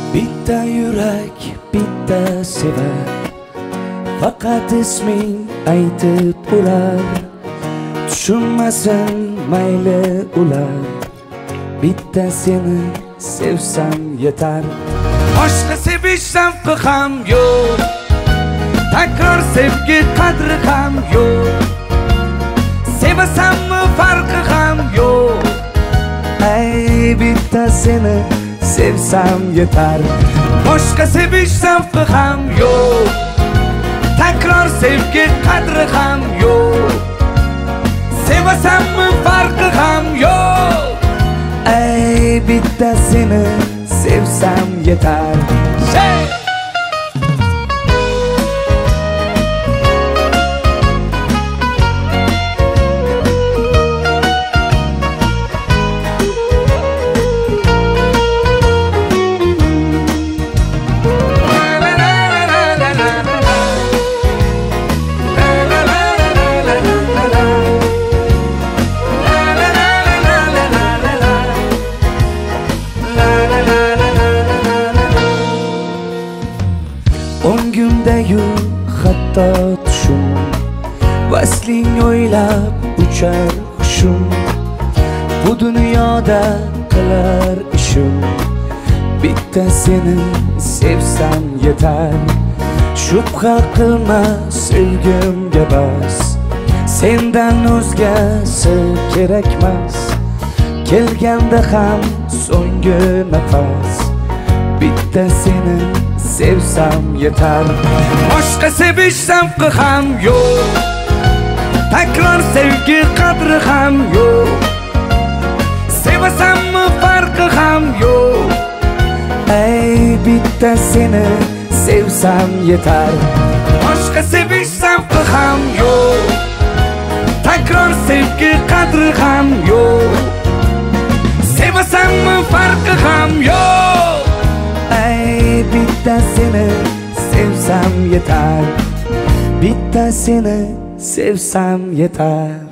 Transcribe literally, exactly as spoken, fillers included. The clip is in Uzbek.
Bitta yurak bitta sevar, faqat isming aytib ular. Tushunmasin mayli ular, bitta seni sevsam yetar. Boshqa sevish zavqi ham yo'q, takror sevgi qadri ham yo'q. Sevasammi farqi ham yo'q. Ay bitta seni sevsam yetar. Boshqa sevish zavqi ham yo'q, takror sevgi qadri ham yo'q. Sevasammi farqi ham yo'q. Ay bitta seni sevsam yetar. Hey! On gündeyu hatta tushum, vasling o'ylab uchar hushum. Bu dunyoda qilar ishim, bitta seni sevsam yetar. Shubha qilma sevgimga bas, sendan o'zgasi kerakmas. Kelganda ham so'nggi nafas, bitta seni sevsam yetar. Boshqa sevish zavqi ham yo'q, takror sevgi qadri ham yo'q. Sevasammi farqi ham yo'q. Ay bitta seni sevsam yetar. Boshqa sevish zavqi ham yo'q, takror sevgi qadri ham yo'q. Sevasammi farqi ham yo'q. Ay bitta seni sevsam yetar. Bitta seni sevsam yetar.